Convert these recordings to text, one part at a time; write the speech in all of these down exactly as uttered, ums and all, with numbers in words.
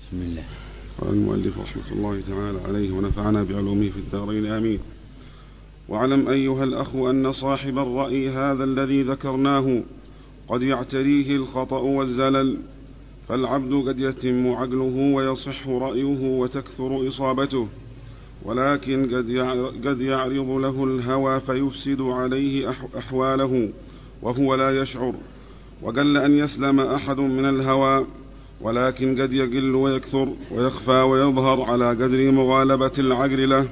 بسم الله. قال المؤلف رحمة الله تعالى عليه ونفعنا بعلومه في الدارين آمين. واعلم أيها الأخ أن صاحب الرأي هذا الذي ذكرناه قد يعتريه الخطأ والزلل، فالعبد قد يتم عقله ويصح رأيه وتكثر إصابته، ولكن قد يعرض له الهوى فيفسد عليه أحواله وهو لا يشعر. وقل أن يسلم أحد من الهوى، ولكن قد يقل ويكثر ويخفى ويظهر على قدر مغالبة العقل له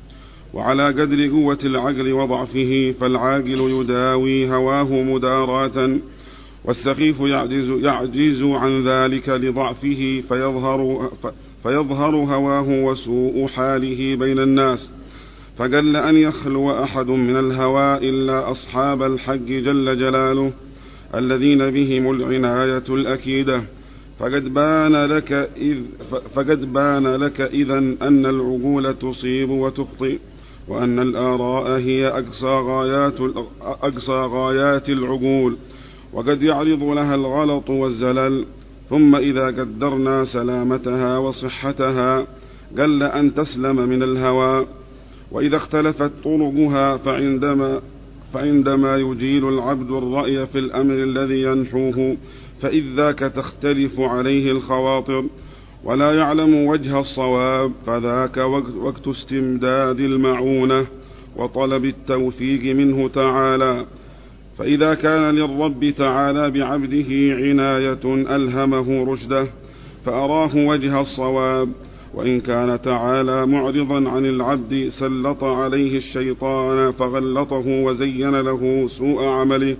وعلى قدر قوة العقل وضعفه، فالعاقل يداوي هواه مداراة، والسخيف يعجز, يعجز عن ذلك لضعفه فيظهر, فيظهر هواه وسوء حاله بين الناس. فقل أن يخلو أحد من الهوى إلا أصحاب الحق جل جلاله الذين بهم العناية الأكيدة. فقد بان لك إذ فقد بان لك إذن أن العقول تصيب وتخطئ، وأن الآراء هي أقصى غايات, أقصى غايات العقول، وقد يعرض لها الغلط والزلل. ثم إذا قدرنا سلامتها وصحتها قل أن تسلم من الهوى. وإذا اختلفت طرقها فعندما, فعندما يجيل العبد الرأي في الأمر الذي ينحوه فإذ ذاك تختلف عليه الخواطر ولا يعلم وجه الصواب، فذاك وقت استمداد المعونة وطلب التوفيق منه تعالى. فإذا كان للرب تعالى بعبده عناية ألهمه رشده فأراه وجه الصواب، وإن كان تعالى معرضا عن العبد سلط عليه الشيطان فغلطه وزين له سوء عمله.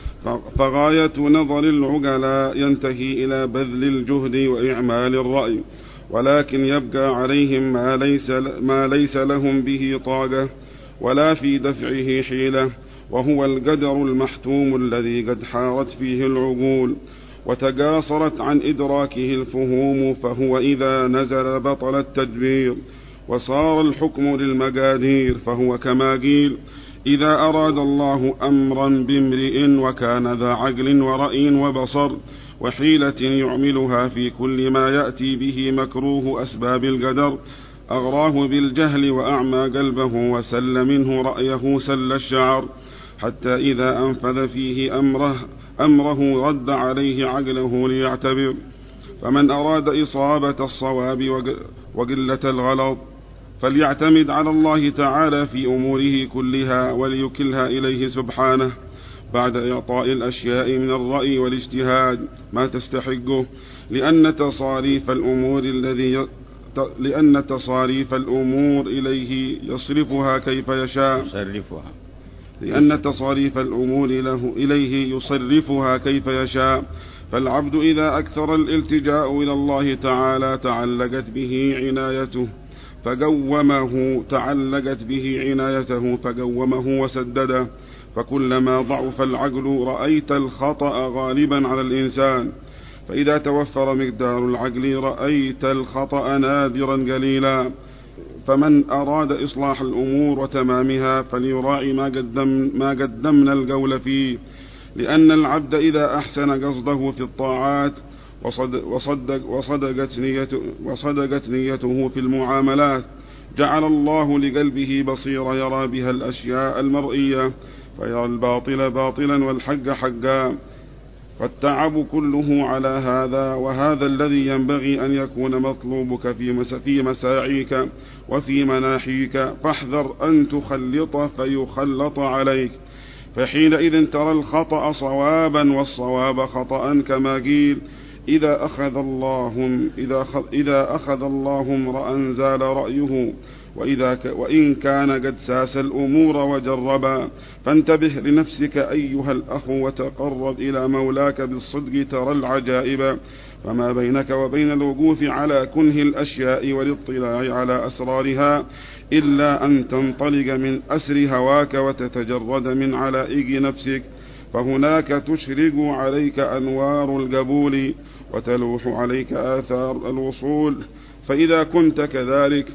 فغاية نظر العقلاء ينتهي إلى بذل الجهد وإعمال الرأي، ولكن يبقى عليهم ما ليس, ما ليس لهم به طاقة ولا في دفعه حيلة، وهو القدر المحتوم الذي قد حارت فيه العقول وتقاصرت عن إدراكه الفهوم. فهو إذا نزل بطل التدبير وصار الحكم للمقادير، فهو كما قيل: إذا أراد الله أمرا بامرئ وكان ذا عقل ورأي وبصر وحيلة يعملها في كل ما يأتي به مكروه أسباب القدر، أغراه بالجهل وأعمى قلبه وسل منه رأيه سل الشعر، حتى إذا أنفذ فيه أمره, أمره رد عليه عقله ليعتبر. فمن أراد إصابة الصواب وقلة الغلط فليعتمد على الله تعالى في أموره كلها وليكلها إليه سبحانه، بعد إعطاء الأشياء من الرأي والاجتهاد ما تستحقه، لأن تصاريف الأمور الذي لأن تصاريف الأمور إليه يصرفها كيف يشاء يصرفها لأن تصاريف الأمور له إليه يصرفها كيف يشاء. فالعبد إذا أكثر الالتجاء إلى الله تعالى تعلقت به عنايته فقومه تعلقت به عنايته فقومه وسدده. فكلما ضعف العقل رأيت الخطأ غالبا على الإنسان، فإذا توفر مقدار العقل رأيت الخطأ نادرا قليلا. فمن أراد إصلاح الأمور وتمامها فليراعي ما, قدم ما قدمنا القول فيه، لأن العبد إذا أحسن قصده في الطاعات وصدق وصدق وصدقت نيته, وصدقت نيته في المعاملات جعل الله لقلبه بصيرة يرى بها الأشياء المرئية، فيرى الباطل باطلا والحق حقا. فالتعب كله على هذا، وهذا الذي ينبغي أن يكون مطلوبك في مساعيك وفي مناحيك، فاحذر أن تخلط فيخلط عليك، فحينئذ ترى الخطأ صوابا والصواب خطأ، كما قيل: إذا أخذ الله إذا إذا أخذ الله امرأ زال رأيه، وإذا ك وإن كان قد ساس الأمور وجربا. فانتبه لنفسك أيها الأخ وتقرب إلى مولاك بالصدق ترى العجائب، فما بينك وبين الوقوف على كنه الأشياء والاطلاع على أسرارها إلا أن تنطلق من أسر هواك وتتجرد من علائق نفسك، فهناك تشرق عليك أنوار القبول وتلوح عليك آثار الوصول. فإذا كنت كذلك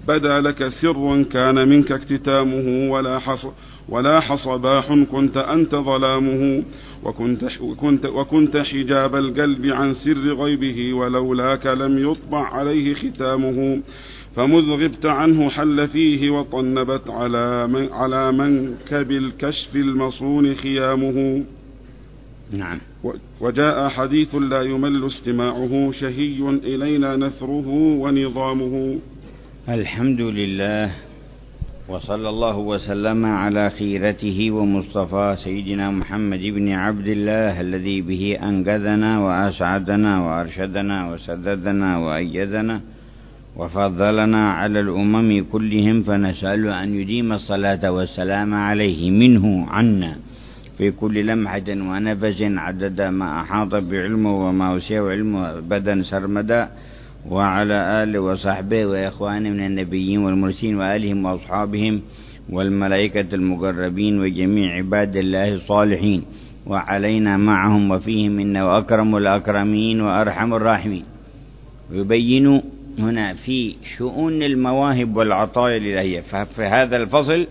بدا لك سر كان منك اكتتامه، ولا حص ولاح صباح كنت أنت ظلامه، وكنت, وكنت, وكنت حجاب القلب عن سر غيبه، ولولاك لم يطبع عليه ختامه. فمذ غبت عنه حل فيه، وطنبت على, من على منكب الكشف المصون خيامه. نعم. وجاء حديث لا يمل استماعه، شهي إلينا نثره ونظامه. الحمد لله، وصلى الله وسلم على خيرته ومصطفى سيدنا محمد بن عبد الله، الذي به أنقذنا وأسعدنا وأرشدنا وسددنا وأيدنا وفضلنا على الأمم كلهم، فنسأل أن يديم الصلاة والسلام عليه منه عنا في كل لمحة ونفس، عدد ما أحاط بعلمه وما وسع علمه أبدا سرمدا، وعلى آله وصحبه وإخوانه من النبيين والمرسلين وآلهم وأصحابهم والملائكة المقربين وجميع عباد الله الصالحين، وعلينا معهم وفيهم إنه وأكرم الأكرمين وأرحم الراحمين. يبين هنا في شؤون المواهب والعطايا الإلهية، ففي هذا الفصل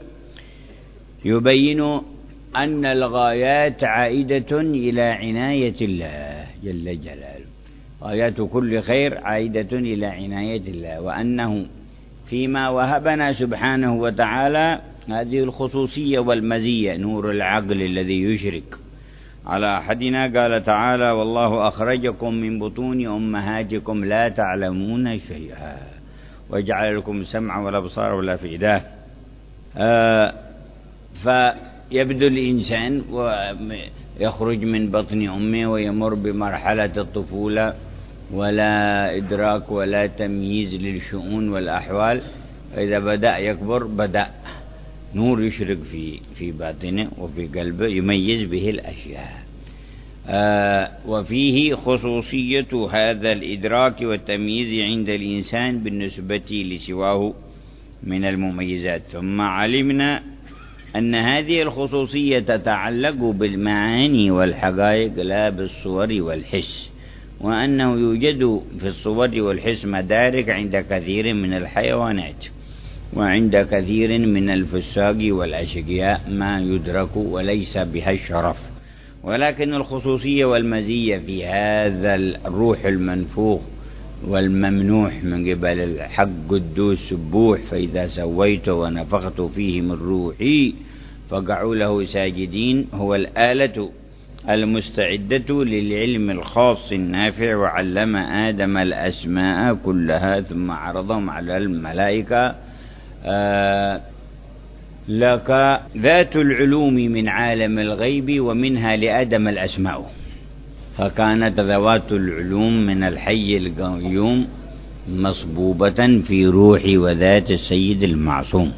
يبين أن الغايات عائدة إلى عناية الله جل جلاله، غايات كل خير عائدة إلى عناية الله، وأنه فيما وهبنا سبحانه وتعالى هذه الخصوصية والمزية، نور العقل الذي يشرك على أحدنا. قال تعالى: والله أخرجكم من بطون أمهاتكم لا تعلمون شيئا وجعل لكم السمع والأبصار والأفئدة. آه فيبدو الإنسان ويخرج من بطن أمه ويمر بمرحلة الطفولة، ولا إدراك ولا تمييز للشؤون والأحوال. إذا بدأ يكبر بدأ نور يشرق في في باطنه وفي قلبه يميز به الأشياء. آه وفيه خصوصية هذا الإدراك والتمييز عند الإنسان بالنسبة لسواه من المميزات. ثم علمنا أن هذه الخصوصية تتعلق بالمعاني والحقائق لا بالصور والحس، وأنه يوجد في الصور والحس مدارك عند كثير من الحيوانات، وعند كثير من الفساق والأشقياء ما يدرك وليس بها الشرف، ولكن الخصوصية والمزية في هذا الروح المنفوخ والممنوح من قبل الحق قدوس سبوح: فإذا سويت ونفخت فيه من روحي فقعوا له ساجدين، هو الآلة المستعدة للعلم الخاص النافع. وعلم آدم الأسماء كلها ثم عرضهم على الملائكة. آه لك ذات العلوم من عالم الغيب، ومنها لآدم الأسماء، فكانت ذوات العلوم من الحي القيوم مصبوبة في روح وذات السيد المعصوم،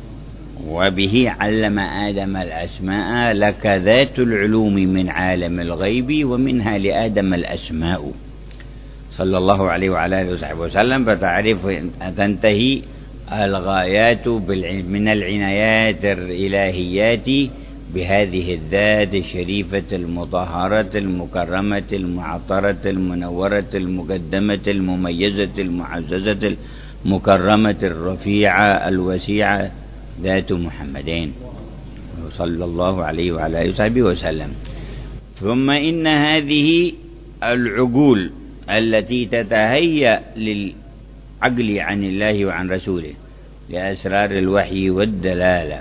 وبه علم آدم الأسماء. لك ذات العلوم من عالم الغيب، ومنها لآدم الأسماء، صلى الله عليه وعلى آله وصحبه وسلم. فتعرف تنتهي الغايات من العنايات الإلهيات بهذه الذات الشريفة المطهرة المكرمة المعطرة المنورة المقدمة المميزة المعززة المكرمة الرفيعة الوسيعة، ذات محمدين صلى الله عليه وعلى آله وصحبه وسلم. ثم إن هذه العقول التي تتهيأ للعقل عن الله وعن رسوله لأسرار الوحي والدلالة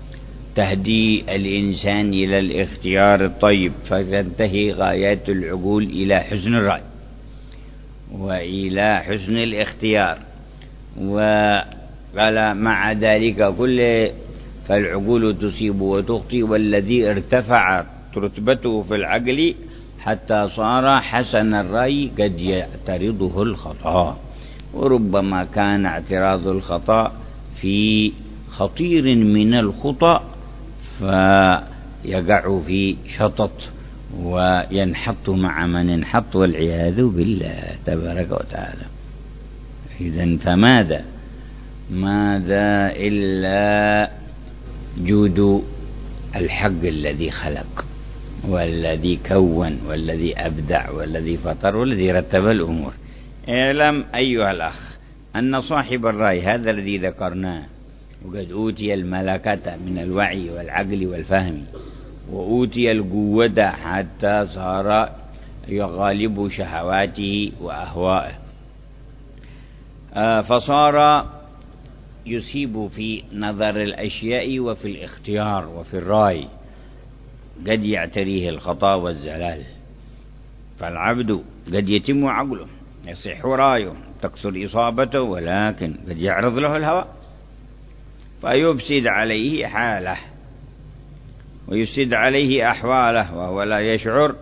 تهدي الإنسان إلى الاختيار الطيب، فتنتهي غايات العقول إلى حسن الرأي وإلى حسن الاختيار. وقال مع ذلك كله فالعقول تصيب وتخطئ، والذي ارتفعت رتبته في العقل حتى صار حسن الرأي قد يعترضه الخطأ، وربما كان اعتراض الخطأ في خطير من الخطأ فيقع في شطط وينحط مع من انحط، والعياذ بالله تبارك وتعالى. إذن فماذا ماذا إلا جود الحق الذي خلق والذي كون والذي أبدع والذي فطر والذي رتب الأمور. اعلم أيها الأخ أن صاحب الرأي هذا الذي ذكرناه وقد أوتي الملكة من الوعي والعقل والفهم وأوتي القوة حتى صار يغالب شهواته وأهوائه، فصار يصيب في نظر الأشياء وفي الاختيار وفي الرأي، قد يعتريه الخطأ والزلال. فالعبد قد يتم عقله يصح رأيه تكثر إصابته، ولكن قد يعرض له الهوى فيفسد عليه حاله ويفسد عليه أحواله وهو لا يشعر.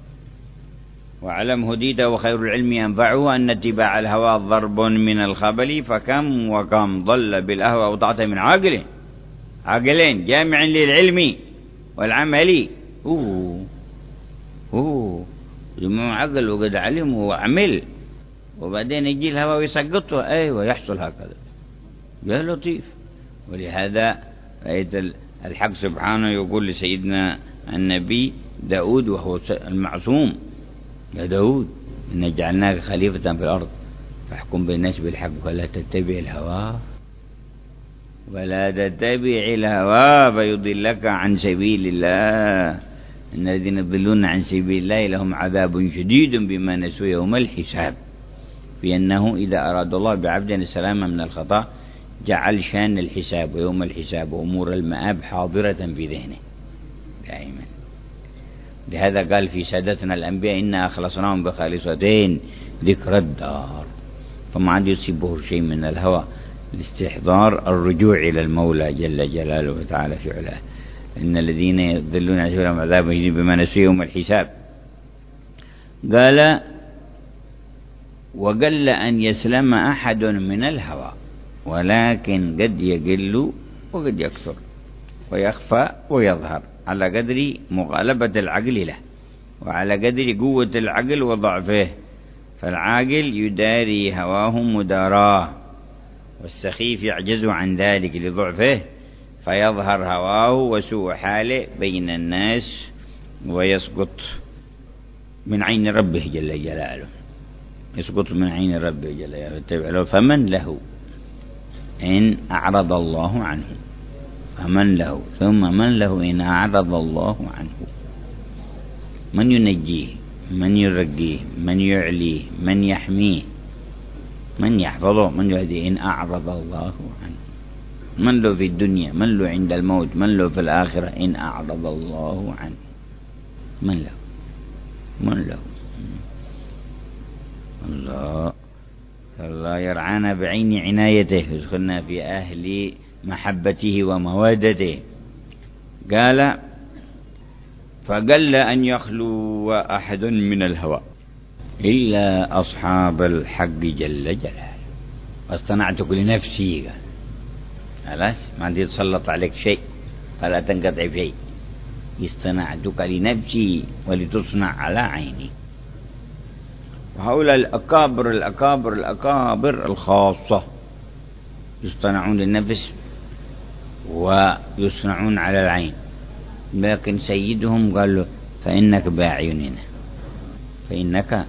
واعلم هديت وخير العلم ينفعه أن اتباع الهوى ضرب من الخبل، فكم وكم ضل بالأهوى وضعت من عاقل عاقلين جامع للعلم والعمل. أوه أوه جمع عقل وقد علم وعمل، وبعدين يجي الهوى ويسقطه. أيوة يحصل هكذا يا لطيف. ولهذا رأيت الحق سبحانه يقول لسيدنا النبي داود وهو المعصوم: يا داود إنا جعلناك خليفة في الأرض فاحكم بالناس بالحق ولا تتبع الهوى ولا تتبع الهوى فيضلك عن سبيل الله إن الذين يضلون عن سبيل الله لهم عذاب شديد بما نسوا يوم الحساب. في أنه إذا أراد الله بعبدنا السلامة من الخطأ جعل شان الحساب ويوم الحساب وأمور المآب حاضرة في ذهنه دائما. لهذا قال في سادتنا الأنبياء إنا أخلصناهم بخالصتين ذكر الدار، فما عاد يصيبه شيء من الهوى لاستحضار الرجوع إلى المولى جل جلاله وتعالى في علاه. إن الذين يضلون عن سبيل الله لهم عذاب شديد بما نسوا يوم الحساب. قال: وقل أن يسلم أحد من الهوى، ولكن قد يقل وقد يكثر ويخفى ويظهر على قدر مغالبة العقل له وعلى قدر قوة العقل وضعفه. فالعاقل يداري هواه مداراه، والسخيف يعجز عن ذلك لضعفه فيظهر هواه وسوء حاله بين الناس ويسقط من عين ربه جل جلاله، يسقط من عين ربه جل جلاله. فمن له إن أعرض الله عنه، فمن له ثم من له إن أعرض الله عنه، من ينجيه، من يرقيه، من يعليه، من يحميه، من يحفظه، من يهديه إن أعرض الله عنه. من له في الدنيا، من له عند الموت، من له في الآخرة إن أعرض الله عنه. من له من له الله الله يرعانا بعين عنايته يدخلنا في أهل محبته ومودته. قال: فقل أن يخلو أحد من الهوى إلا أصحاب الحق جل جلاله. واصطنعتك لنفسي، خلاص ما عندي تسلط عليك شيء فلا تنقطع شيء. اصطنعتك لنفسي ولتصنع على عيني. وهؤلاء الأكابر الأكابر الأكابر الخاصة يصطنعون للنفس ويصنعون على العين، لكن سيدهم قال له: فإنك بأعيننا، فإنك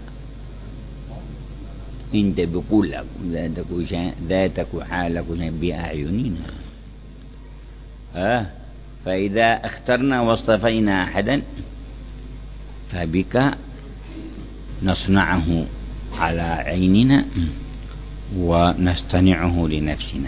انت بقولك ذاتك ذاتك وحالك بأعيننا. آه فإذا اخترنا واصطفينا أحدا فبك نصنعه على عيننا ونصطنعه لنفسنا،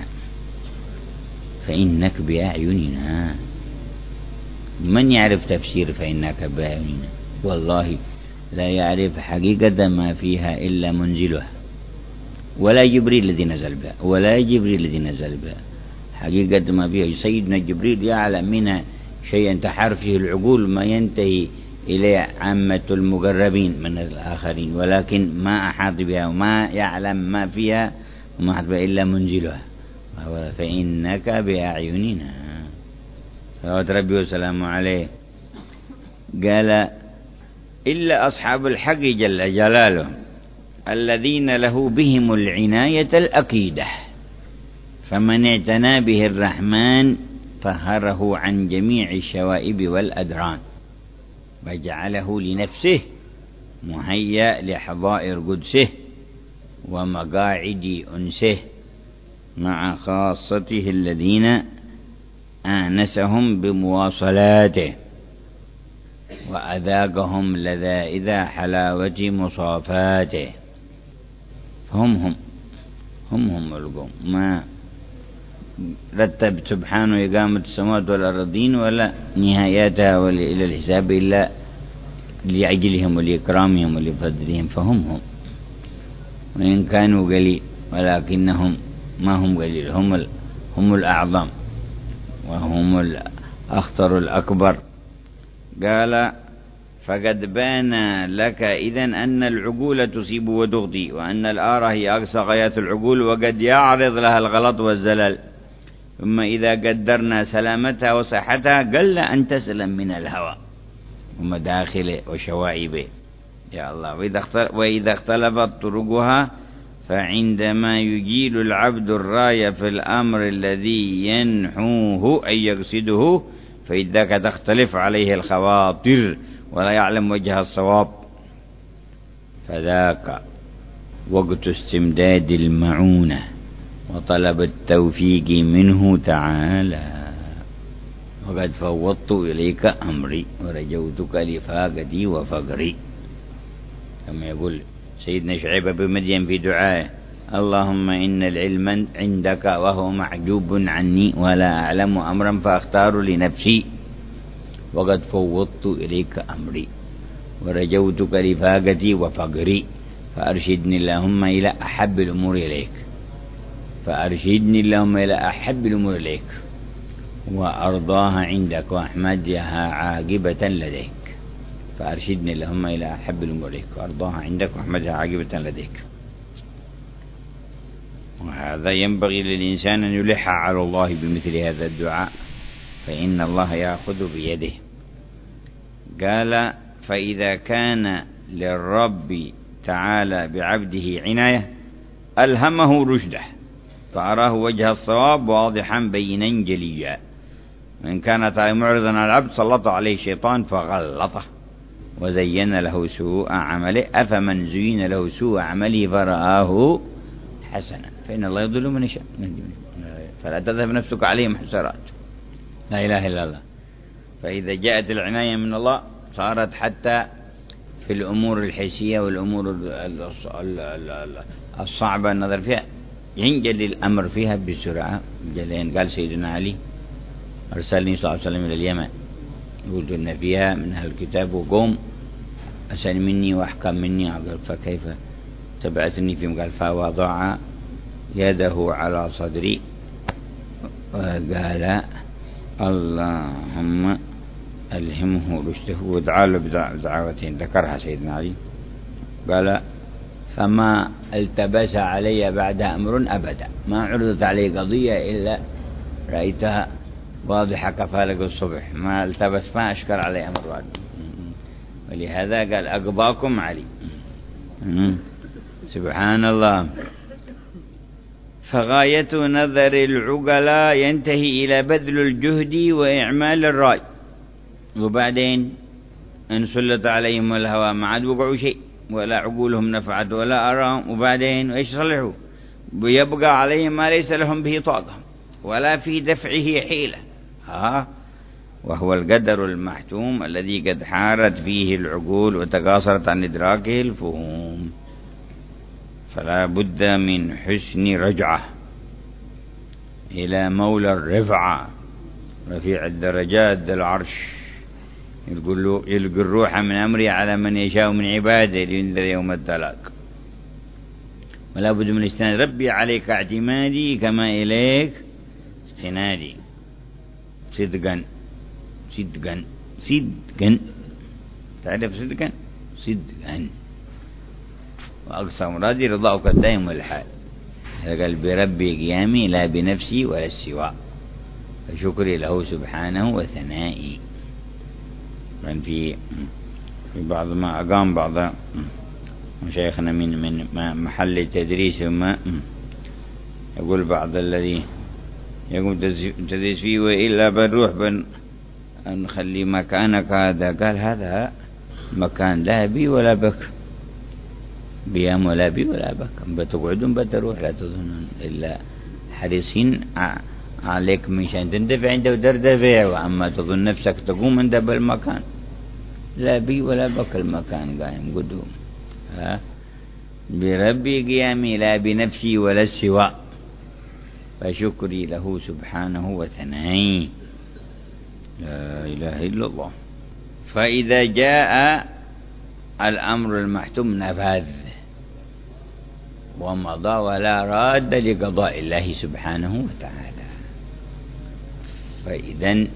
فإنك بأعيننا. من يعرف تفسير فإنك بأعيننا؟ والله لا يعرف حقيقة ما فيها إلا منزلها، ولا جبريل الذي نزل بها، ولا جبريل الذي نزل بها. حقيقة ما فيها سيدنا جبريل يعلم منها شيئا تحار فيه العقول ما ينتهي إليه عامة المقربين من الآخرين، ولكن ما أحاط بها وما يعلم ما فيها وما أحاط بها إلا منزلها، وهو فإنك بأعيننا. صلوات ربي وسلامه عليه. قال: إلا أصحاب الحق جل جلاله الذين له بهم العناية الأكيدة، فمن اعتنى به الرحمن طهره عن جميع الشوائب والأدران وجعله لنفسه مهيأ لحظائر قدسه ومقاعد أنسه مع خاصته الذين آنسهم بمواصلاته وأذاقهم لذائذ حلاوة مصافاته. هم هم هم هم القوم ما رتب سبحانه إقامة السماوات والأرضين ولا نهاياتها ولا إلى الحساب إلا لأجلهم ولإكرامهم ولفضلهم، فهم هم وإن كانوا قليل ولكنهم ما هم قليل، هم هم الأعظم وهم الأخطر الأكبر. قال فقد بان لك إذن أن العقول تصيب وتخطئ، وأن الآراء هي أقصى غايات العقول وقد يعرض لها الغلط والزلل، ثم إذا قدرنا سلامتها وصحتها قل أن تسلم من الهوى ومداخله وشوائبه. يا الله. وإذا اختلفت طرقها فعندما يجيل العبد الراية في الأمر الذي ينحوه أي يقصده فإذاك تختلف عليه الخواطر ولا يعلم وجه الصواب، فذاك وقت استمداد المعونة وطلب التوفيق منه تعالى. وقد فوضت إليك أمري ورجوتك لفاقتي وفقري، كما يقول سيدنا شعيب بن مدين في دعائه: اللهم إن العلم عندك وهو محجوب عني ولا أعلم أمرا فأختار لنفسي، وقد فوضت إليك أمري ورجوتك لفاقتي وفقري، فأرشدني اللهم إلى أحب الأمور إليك فأرشدني اللهم إلى أحب الأمور إليك وأرضاها عندك وأحمدها عاقبة لديك. فأرشدني اللهم إلى أحب الأمور إليك وأرضاها عندك وأحمدها عاقبة لديك. وهذا ينبغي للإنسان أن يلح على الله بمثل هذا الدعاء، فإن الله يأخذ بيده. قال فإذا كان للرب تعالى بعبده عناية ألهمه رشده فأراه وجه الصواب واضحا بينا جليا، وإن كانت معرضا على العبد سلط عليه الشيطان فغلطه وزين له سوء عمله، أفمن زين له سوء عمله فرآه حسنا فإن الله يضل من يشاء فلا تذهب نفسك عليهم حسرات. لا إله إلا الله. فإذا جاءت العناية من الله صارت حتى في الأمور الحسية والأمور الصعبة النظر فيها ينجل الأمر فيها بسرعة جلين. قال سيدنا علي: أرسلني صلى الله عليه وسلم إلى اليمن، قلت إن فيها من أهل الكتاب وقوم أسأل مني وأحكم مني. قال فكيف تبعثني فيهم؟ قال فوضع يده على صدري وقال اللهم ألهمه رشده ودعا له بدعوتين ذكرها سيدنا علي. قال فما التبس علي بعد أمر أبدا، ما عرضت علي قضية إلا رأيتها واضحة كفالق الصبح، ما التبس ما أشكر علي أمر بعد. ولهذا قال أقضاكم علي. سبحان الله. فغاية نظر العقلاء ينتهي إلى بذل الجهد وإعمال الرأي، وبعدين إن سلط عليهم الهوى ما عاد وقعوا شيء ولا عقولهم نفعت ولا أراهم، وبعدين إيش صلحوا؟ ويبقى عليهم ما ليس لهم به طاقة ولا في دفعه حيلة، ها وهو القدر المحتوم الذي قد حارت فيه العقول وتقاصرت عن إدراكه الفهوم. فلا بد من حسن رجعة إلى مولى الرفعة رفيع الدرجات ذي العرش، يلقي الروح من أمره على من يشاء من عباده لينذر يوم التلاق. ولا بد من استناد ربي عليك اعتمادي كما إليك استنادي، صدقا صدقا صدقا، تعرف صدقا صدقا، وأقصى مرادي رضاك الدائم والحال. قال بربي قيامي لا بنفسي ولا السوى، فشكري له سبحانه وثنائي. كان في في بعض ما أقام بعض مشايخنا من من محل التدريس ثم يقول بعض الذي يقوم تدريس فيه وإلا بنروح بن نخلي مكانك هذا. قال هذا مكان لا بي ولا بك، قيام ولا بي ولا بكم، بتقعدون بتروح لا تظنون إلا حريصين عليك مشان تندفع عنده وتردفع، وأما تظن نفسك تقوم عنده بالمكان، لا بي ولا بك المكان قائم قدوم. ها بربي قيامي لا بنفسي ولا السواء، فشكري له سبحانه وثنائي، لا إله إلا الله. فإذا جاء الأمر المحتوم نفذ ومضى ولا راد لقضاء الله سبحانه وتعالى. فإذن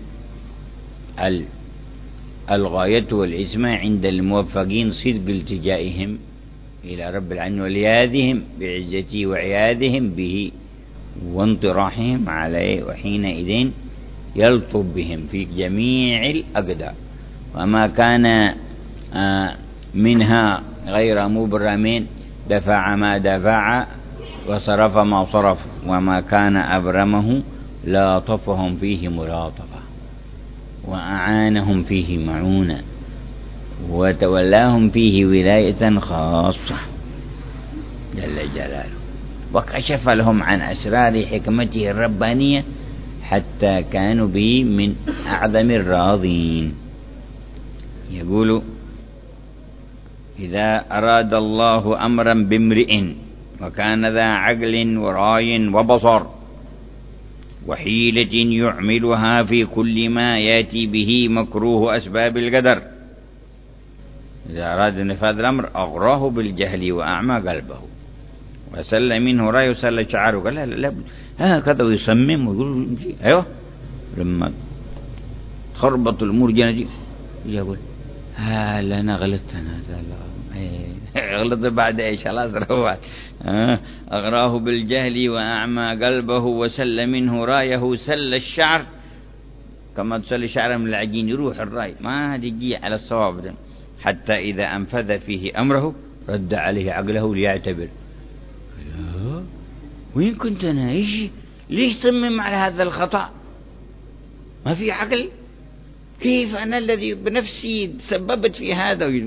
الغاية والعزمة عند الموفقين صدق التجائهم إلى رب العالمين ولياذهم بعزته وعياذهم به وانطراحهم عليه، وحينئذ يلطف بهم في جميع الأقدار، وما كان منها غير مبرم دفع ما دفع وصرف ما صرف، وما كان أبرمه لاطفهم فيه ملاطفة وأعانهم فيه معونة وتولاهم فيه ولاية خاصة جل جلاله، وكشف لهم عن أسرار حكمته الربانية حتى كانوا به من أعظم الراضين. يقول إذا أراد الله أمرا بامرئ وكان ذا عقل وراي وبصر وحيلة يعملها في كل ما يأتي به مكروه أسباب القدر، إذا أراد نفاذ الأمر أغراه بالجهل وأعمى قلبه وسل منه رأي وسل شعره، قال لا لا هكذا ويصمم ويقول أيوه، لما تخربط الأمور جنجي يقول ها لا أنا غلطت، أنا غلط بعد إيش خلاص روح. أغراه بالجهل وأعمى قلبه وسل منه رايه سل الشعر، كما تسل الشعر من العجين يروح الرأي ما تجي على الصواب ده، حتى إذا أنفذ فيه أمره رد عليه عقله ليعتبر، وين كنت أنا إيش ليش صمم على هذا الخطأ؟ ما في عقل، كيف أنا الذي بنفسي تسببت في هذا؟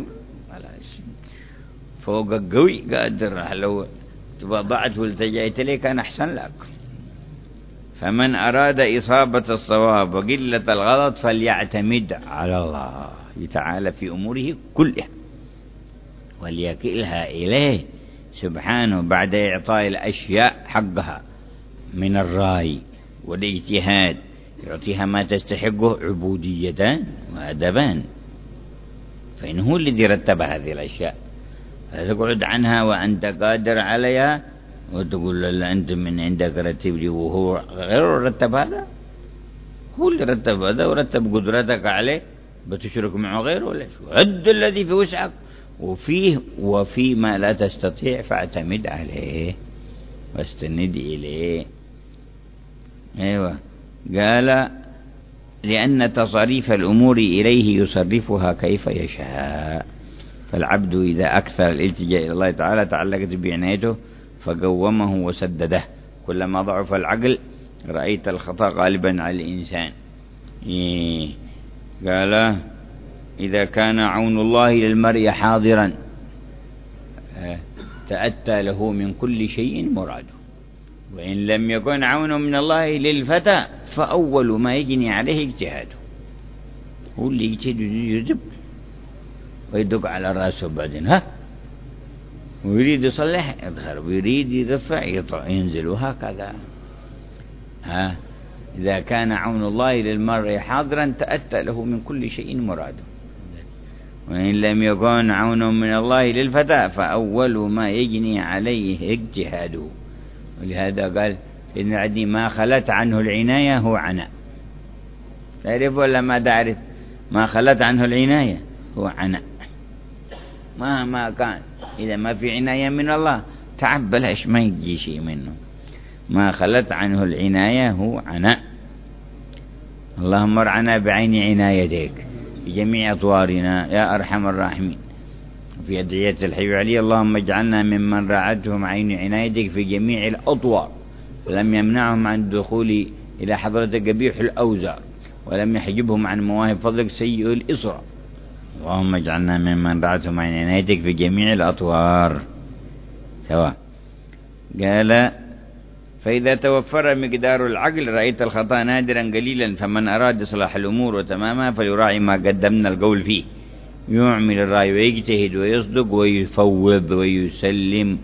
فوق قوي قادر، لو تواضعت والتجأت إليه كان أحسن لك. فمن أراد إصابة الصواب وقلة الغلط فليعتمد على الله تعالى في أموره كلها وليكلها إليه سبحانه بعد إعطاء الأشياء حقها من الرأي والاجتهاد، يعطيها ما تستحقه عبوديتان وأدبان، فإنه الذي رتب هذه الأشياء، فتقعد عنها وأنت قادر عليها وتقول لا أنت من عندك رتب لي، وهو غير رتب هذا، هو اللي رتب هذا ورتب قدرتك عليه، بتشرك معه غيره ولا شو؟ أد الذي في وسعك، وفيه وفيما لا تستطيع فاعتمد عليه واستند إليه. أيوة، قال لأن تصريف الأمور إليه يصرفها كيف يشاء، فالعبد إذا أكثر الالتجاء إلى الله تعالى تعلقت بعنايته فقومه وسدده. كلما ضعف العقل رأيت الخطأ غالبا على الإنسان. إيه قال إذا كان عون الله للمرء حاضرا تأتى له من كل شيء مراده، وإن لم يكن عون من الله للفتى فأول ما يجني عليه اجتهاده، هو اللي يجتهد يجذب ويدق على رأسه بعدين ها، ويريد يصلح يظهر، ويريد يدفع ينزل، وهكذا. ها إذا كان عون الله للمرء حاضرا تأتى له من كل شيء مراده، وإن لم يكن عون من الله للفتى فأول ما يجني عليه اجتهاده. ولهذا قال إن العدي ما خلت عنه العناية هو عناء، تعرف ولا ما تعرف؟ ما خلت عنه العناية هو عناء، مهما كان إذا ما في عناية من الله تعب بلاش ما يجي شيء منه. ما خلت عنه العناية هو عناء. اللهم ارعنا بعين عنايتك في جميع أطوارنا يا أرحم الراحمين. في أدعية الحي علي اللهم اجعلنا ممن رعتهم عين عنايتك في جميع الأطوار، ولم يمنعهم عن الدخول إلى حضرتك قبيح الأوزار، ولم يحجبهم عن مواهب فضلك سيء الإصرار. اللهم اجعلنا ممن رعتهم عين عنايتك في جميع الأطوار. سواء. قال فإذا توفر مقدار العقل رأيت الخطأ نادرا قليلا، فمن أراد إصلاح الأمور وتمامها فليراعي ما قدمنا القول فيه، يعمل الرأي ويجتهد ويصدق ويفوض ويسلم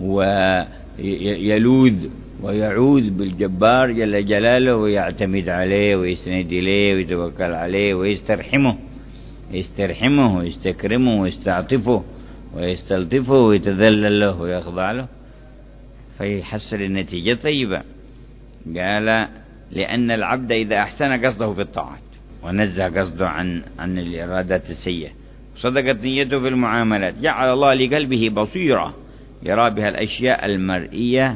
ويلوذ ويعوذ بالجبار جل جلاله ويعتمد عليه ويستند إليه ويتوكل عليه ويسترحمه يسترحمه ويستكرمه ويستعطفه ويستلطفه ويتذلل له ويخضع له فيحصل النتيجة طيبة. قال لأن العبد إذا أحسن قصده في الطاعات ونزه قصده عن عن الإرادات السيئة وصدقت نيته في المعاملات جعل الله لقلبه بصيرة يرى بها الأشياء المرئية،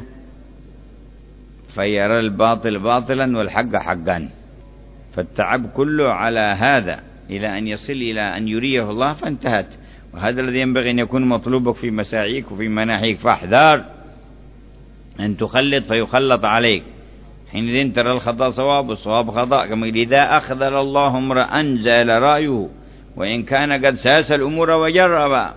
فيرى الباطل باطلا والحق حقا. فالتعب كله على هذا إلى أن يصل إلى أن يريه الله فانتهت. وهذا الذي ينبغي أن يكون مطلوبك في مساعيك وفي مناحيك، فاحذر أن تخلط فيخلط عليك، حينئذ ترى الخطأ صواب والصواب خطأ. كما إذا أخذل الله امرأ زال رأيه وإن كان قد ساس الأمور وجرب.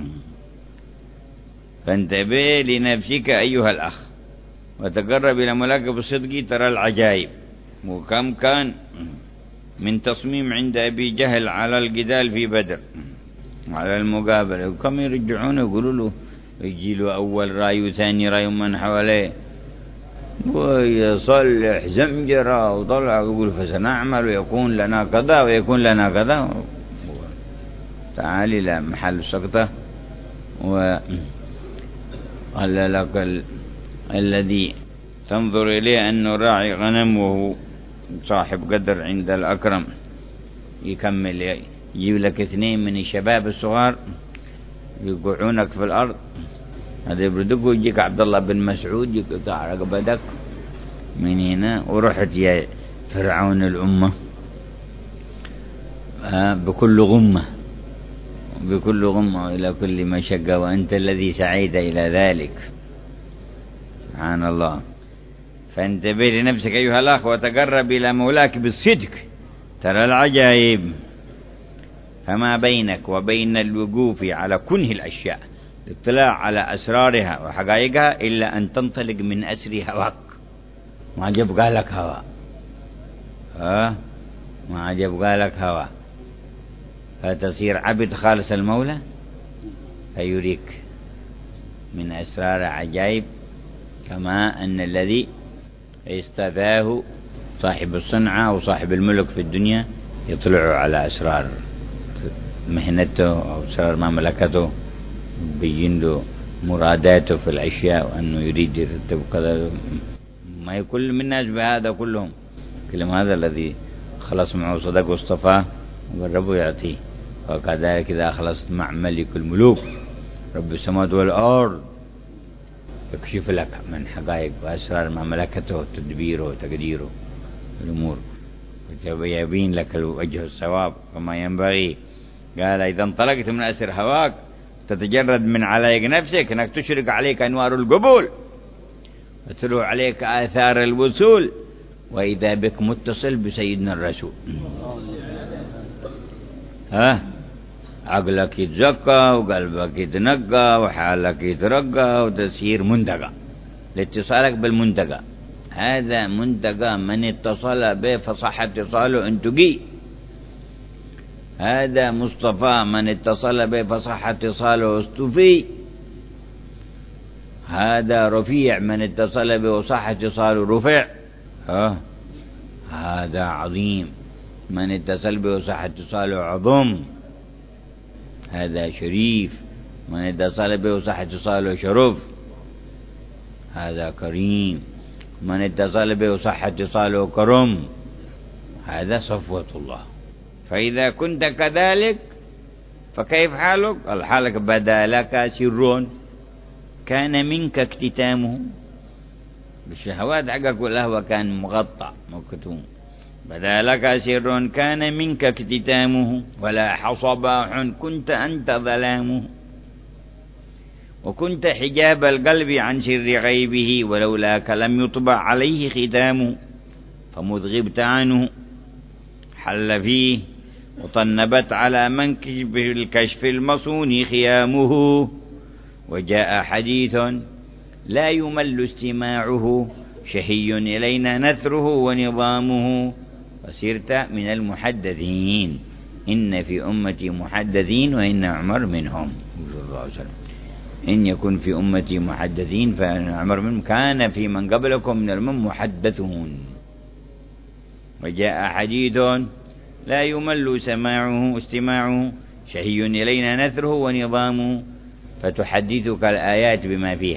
فانتبه لنفسك أيها الأخ وتقرب إلى ملاك بالصدق ترى العجائب. وكم كان من تصميم عند أبي جهل على الجدال في بدر على المقابلة، وكم يرجعون يقولوا له يجي له أول رأي وثاني رأي من حواليه ويصلح زمجرة وطلع يقول فسنعمل ويكون لنا كذا ويكون لنا كذا. تعال إلى محل السقطة وقال لك ال... الذي تنظر إليه أنه راعي غنم وهو صاحب قدر عند الأكرم يكمل يجيب لك اثنين من الشباب الصغار يقعونك في الأرض، هذا يبردك ويجيك عبد الله بن مسعود يقطع رقبتك من هنا ورحت يا فرعون الأمة بكل غمة بكل غمة إلى كل مشقة وأنت الذي سعيت إلى ذلك. سبحان الله. فانتبه لنفسك أيها الأخ وتقرب إلى مولاك بالصدق ترى العجائب. فما بينك وبين الوقوف على كنه الأشياء الاطلاع على أسرارها وحقائقها إلا أن تنطلق من أسر هواك. ما جبقى لك هوا ها ما جبقى لك هوا فتصير عبد خالص المولى فيريك من أسرار عجائب. كما أن الذي استذاه صاحب الصنعة أو صاحب الملك في الدنيا يطلع على أسرار مهنته أو أسرار مملكته بيجين له مراداته في الأشياء وأنه يريد يرتب كذا. ما يكل من الناس بهذا كلهم كلهم هذا الذي خلص معه صدق واصطفاه وقربه يعطيه. وكذلك إذا خلصت مع ملك الملوك رب السماوات والأرض يكشف لك من حقائق وأسرار مملكته وتدبيره وتقديره الأمور ويبين لك الوجه الصواب كما ينبغي. قال إذا انطلقت من أسر هواك تتجرد من عليك نفسك أنك تشرق عليك أنوار القبول وتلو عليك آثار الوصول وإذا بك متصل بسيدنا الرسول. ها عقلك يتزكى وقلبك يتنقى وحالك يترقى وتسير منتقى لاتصالك بالمنتقى. هذا منتقى من اتصل به فصح اتصاله ان تقي. هذا مصطفى من اتصل به فصح اتصاله استفي. هذا رفيع من اتصل به وصح اتصاله رفع. ها هذا عظيم من اتصل به وصح اتصاله عظم. هذا شريف من اتصل به وصح اتصاله شرف. هذا كريم من اتصل به وصح اتصاله كرم. هذا صفوة الله. فإذا كنت كذلك فكيف حالك؟ الحالك بدا لك سر كان منك اكتتامه. بالشهوات حقك والأهوى كان مغطى مكتوم. بدا لك سر كان منك اكتتامه ولا حصباح كنت أنت ظلامه. وكنت حجاب القلب عن سر غيبه ولولاك لم يطبع عليه ختامه. فمذ غبت عنه حل فيه وطنبت على منكب الكشف المصون خيامه. وجاء حديث لا يمل استماعه شهي إلينا نثره ونظامه وصرت من المحدثين. إن في أمتي محدثين وإن عمر منهم صلى الله عليه وسلم. إن يكن في أمتي محدثين فإن عمر منهم. كان في من قبلكم من الأمم محدثون. وجاء حديث لا يمل سماعه استماعه شهي إلينا نثره ونظامه فتحدثك الآيات بما فيها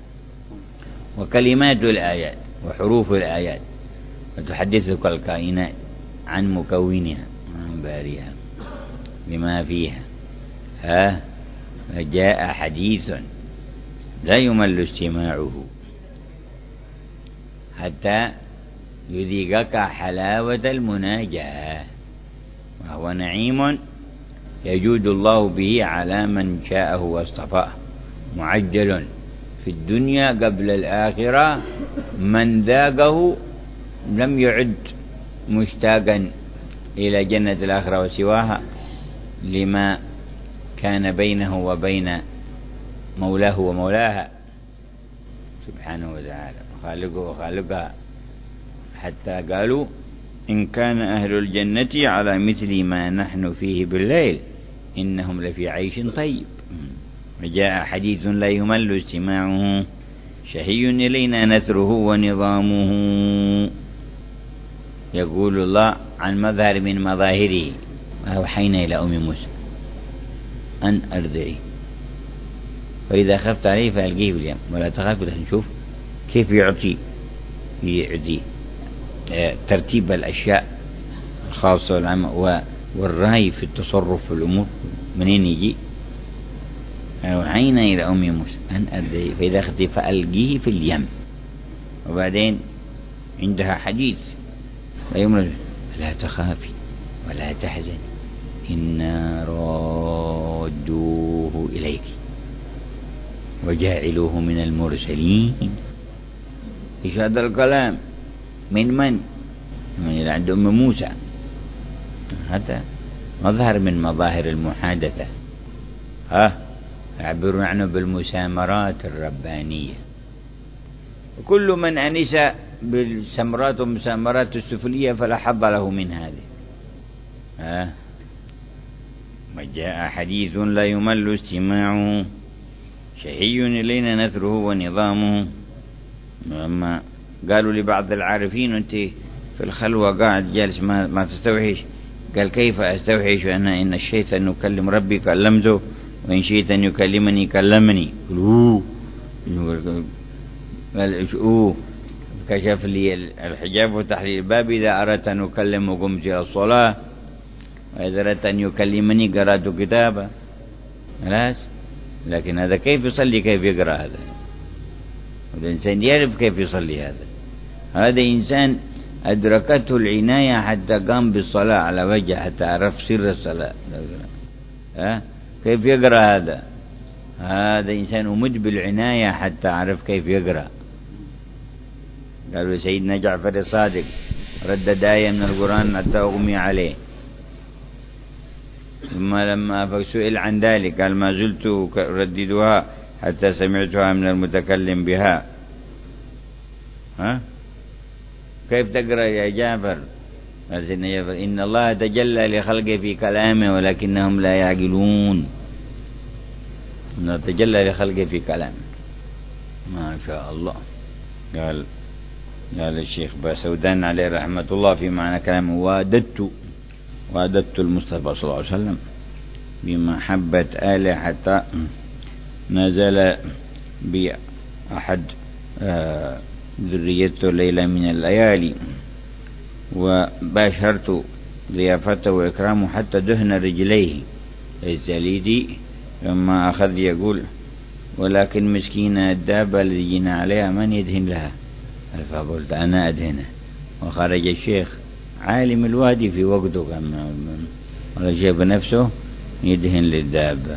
وكلمات الآيات وحروف الآيات، فتحدثك الكائنات عن مكونها عن باريها بما فيها. ها فجاء حديث لا يمل استماعه حتى يذيقك حلاوة المناجاة، وهو نعيم يجود الله به على من شاءه واصطفاه، معجل في الدنيا قبل الآخرة. من ذاقه لم يعد مشتاقا إلى جنة الآخرة وسواها لما كان بينه وبين مولاه ومولاها سبحانه وتعالى خالقه وخالقها. حتى قالوا إن كان أهل الجنة على مثل ما نحن فيه بالليل إنهم لفي عيش طيب. وجاء حديث لا يمل استماعه شهي إلينا نثره ونظامه. يقول الله عن مظهر من مظاهره وأوحينا إلى أم موسى أن أرضعي فإذا خفت عليه فألقيه في اليم ولا تخاف. نشوف كيف يعطي يعطي ترتيب الأشياء الخاصة والعامة والرأي في التصرف في الأمور منين يجي. أوحينا إلى أم موسى أن أرضعي فإذا خفت فألقيه في اليم. وبعدين عندها حديث لا تخافي ولا تحزني إنا رادوه إليك وجاعلوه من المرسلين. إيش هذا الكلام؟ من من؟ من عند أم موسى. هذا مظهر من مظاهر المحادثة. ها يعبرون عنه بالمسامرات الربانية. وكل من أنس بالسمرات والمسامرات السفلية فلا حظ له من هذه. ها وجاء حديث لا يمل استماعه شهي إلينا نثره ونظامه. لما قالوا لبعض العارفين أنت في الخلوة قاعد جالس ما, ما تستوحيش، قال كيف أستوحيش وأنا إن الشيء أن يكلم ربي كلمته وإن شئت أن يكلمني كلمني. قال أوه كشف لي الحجاب وفتح لي الباب إذا أردت أن أكلم قمت إلى الصلاة وإذا أردت أن يكلمني قرأت كتابا. خلاص. لكن هذا كيف يصلي كيف يقرأ هذا؟ الإنسان يعرف كيف يصلي هذا. هذا إنسان أدركته العناية حتى قام بالصلاة على وجه حتى عرف سر الصلاة. ها كيف يقرأ هذا؟ هذا إنسان أمد بالعناية حتى عرف كيف يقرأ. قالوا سيدنا جعفر الصادق ردد آية من القرآن حتى أغمي عليه، ثم لما سئل عن ذلك قال ما زلت أرددها حتى سمعتها من المتكلم بها. ها كيف تقرأ يا جعفر؟ قال سيدنا جعفر إن الله تجلى لخلقه في كلامه ولكنهم لا يعقلون. إنه تجلى لخلقه في كلامه. ما شاء الله. قال قال الشيخ باسودان عليه رحمة الله في معنى كلامه واددت واددت المصطفى صلى الله عليه وسلم بمحبة آله حتى نزل بأحد ذريته ليلة من الليالي وباشرت ضيافته وإكرامه حتى دهن رجليه الزليدي. لما أخذ يقول ولكن مسكينة الدابة الذي جينا عليها من يدهن لها؟ فقلت أنا أدهنه. وخرج الشيخ عالم الوادي في وقته كما رجع بنفسه يدهن للدابة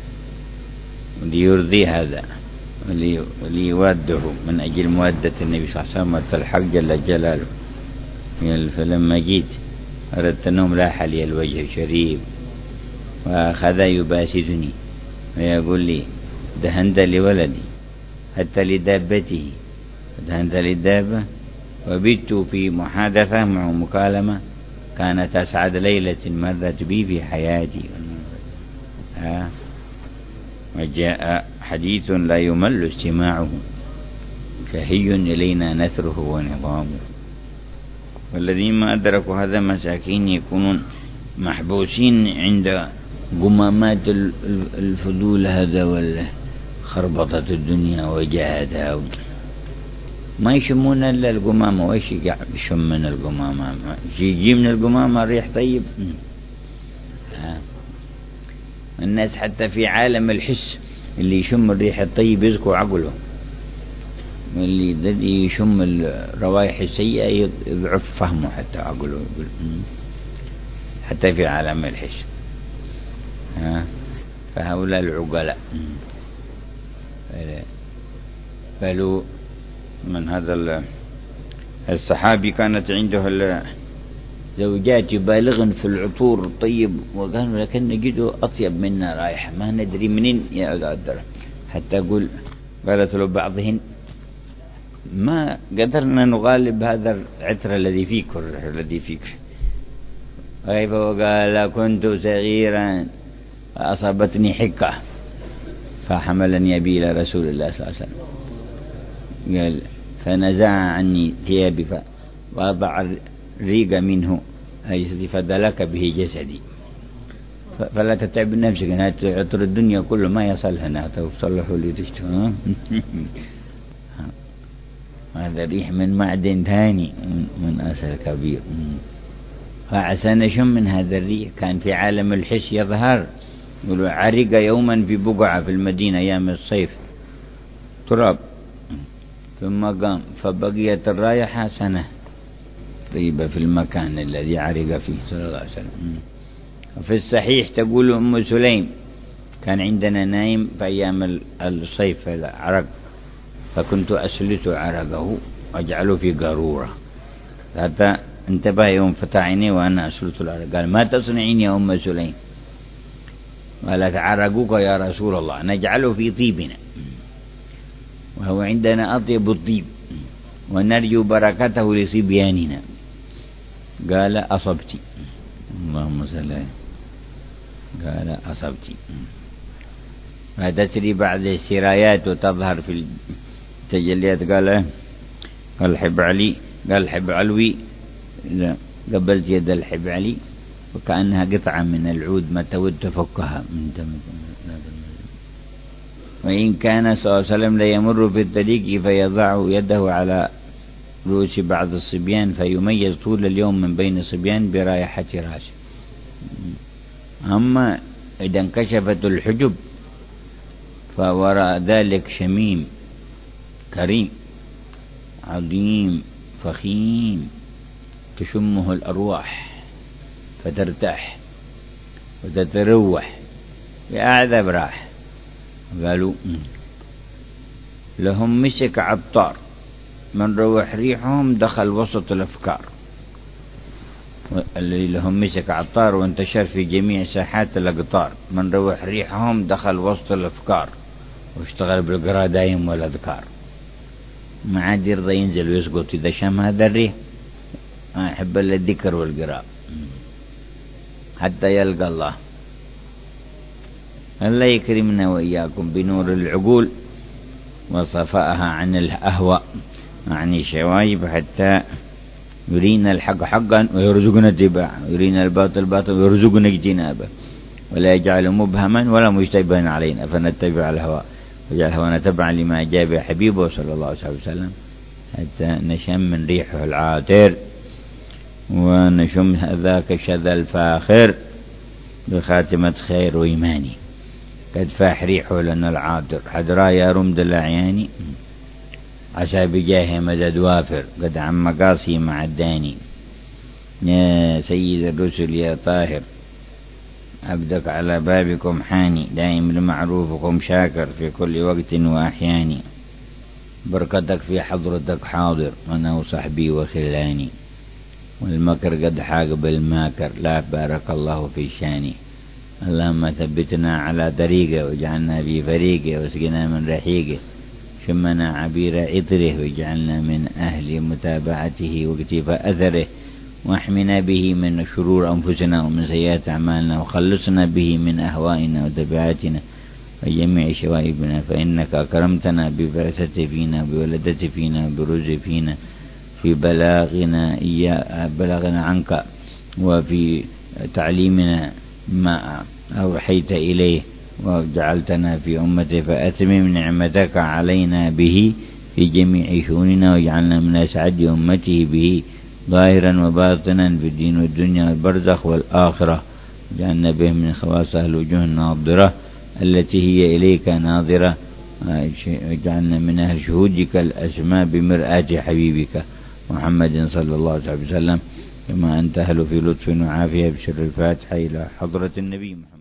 ليرضي هذا وليواده من أجل مودة النبي صلى الله عليه وسلم الحق جل جلاله. فلما جيت أردت أنهم لاح لي الوجه الشريف وأخذ يباسدني ويقول لي دهنت لولدي حتى لدابته، دهنت للدابة. وبت في محادثة مع مكالمة كانت أسعد ليلة مرت بي في حياتي. ها وجاء حديث لا يمل استماعه، شهي إلينا نثره ونظامه. والذين ما أدركوا هذا مساكين يكونون محبوسين عند قمامات الفضول هذا والخربطة الدنيا وجاهدها، ما يشمون إلا القمامة. وإيش يشم من القمامة؟ يجي من القمامة ريح طيب. الناس حتى في عالم الحس اللي يشم الريح الطيب يزكو عقله، اللي يشم الروائح السيئة يضعف فهمه حتى عقله. حتى في عالم الحس. ها فهؤلاء العقلاء. فلو من هذا الصحابي كانت عنده زوجات يبالغن في العطور الطيب، وقالوا لكن نجده أطيب منا رايحة ما ندري منين يا قادر. حتى أقول قالت له بعضهن ما قدرنا نغالب هذا العطر الذي فيك والريح الذي فيك. كيف؟ وقال كنت صغيرا فأصابتني حكة فحملني أبي إلى رسول الله صلى الله عليه وسلم، قال فنزع عني ثيابي ووضع الريق منه أي فدلك به جسدي. فلا تتعب نفسك، عطر الدنيا كله ما يصل هنا توصله لتشتهى. هذا ريح من معدن ثاني من أصل كبير. فعسى نشم من هذا الريح. كان في عالم الحس يظهر، يقولوا عرق يوما في بقعة في المدينة أيام الصيف تراب، ثم قام فبقيت الرائحة سنة طيبة في المكان الذي عرق فيه صلى الله عليه وسلم. وفي الصحيح تقول أم سليم كان عندنا نايم في أيام الصيف العرق، فكنت أسلت عرقه وأجعله في قارورة حتى انتبه يوم فتح عيني وأنا أسلت العرق. قال ما تصنعين يا أم سليم؟ قالت عرقك يا رسول الله نجعله في طيبنا وهو عندنا أطيب الطيب ونرجو بركته لصبياننا. قال أصبت. اللهم صل عليه. قال أصبت. فتسري بعد السرايات وتظهر في التجليات. قال قال حب علي، قال حب علوي إذا قبلت يد الحب علي وكأنها قطعة من العود ما تود تفكها من دم. وإن كان صلى الله عليه وسلم ليمر في الطريق فيضع يده على رؤوس بعض الصبيان فيميز طول اليوم من بين الصبيان برائحة راسه. أما إذا انكشفت الحجب فوراء ذلك شميم كريم عظيم فخيم تشمه الأرواح فترتاح وتتروح بأعذب راح. قالوا لهم مسك عطار من روح ريحهم دخل وسط الأفكار. اللي لهم مسك عطار وانتشر في جميع ساحات الأقطار، من روح ريحهم دخل وسط الأفكار واشتغل بالقراء دايم والأذكار. ما عاد يرضى ينزل ويسقط إذا شم هذا الريح، ما يحب إلا الذكر والقراء حتى يلقى الله. الله يكرمنا وإياكم بنور العقول وصفائها عن الأهواء عن الشوايب حتى يرينا الحق حقا ويرزقنا اتباعه، يرينا الباطل باطل ويرزقنا اجتنابه، ولا يجعل مبهما ولا مشتبها علينا فنتبع الهوى ويجعل هوانا تبعا لما جاء به حبيبه صلى الله عليه وسلم حتى نشم من ريحه العاطر ونشم ذاك الشذا الفاخر بخاتمة خير وإيماني. قد فاح ريحه لنا العاطر حدرا يا رمد الأعياني، عسى بجاه مدد وافر قد عم مقاصي مع الداني. يا سيد الرسل يا طاهر عبدك على بابكم حاني، دائم لمعروفكم شاكر في كل وقت وأحياني. بركتك في حضرتك حاضر أنا وصحبي وخلاني، والمكر قد حاق بالماكر لا بارك الله في شاني. اللهم ثبتنا على طريقه واجعلنا في فريقه واسقنا من رحيقه، شمنا عبير عطره واجعلنا من أهل متابعته واقتفاء أثره، واحمنا به من شرور أنفسنا ومن سيئات أعمالنا، وخلصنا به من أهوائنا وتبعاتنا وجميع شوائبنا، فإنك أكرمتنا ببعثة فينا بولدة فينا بروز فينا في بلاغنا إياه بلغنا عنك، وفي تعليمنا ما أوحيت إليه، وجعلتنا في أمته، فأتمم نعمتك علينا به في جميع شؤوننا، واجعلنا من أسعد أمته به ظاهرا وباطنا في الدين والدنيا والبرزخ والآخرة، واجعلنا به من خواص أهل الوجوه الناظرة التي هي إليك ناظرة، واجعلنا من أهل شهودك الأسماء بمرآة حبيبك محمد صلى الله عليه وسلم، كما أنت أهل في لطف وعافية. بشر الفاتحة إلى حضرة النبي محمد.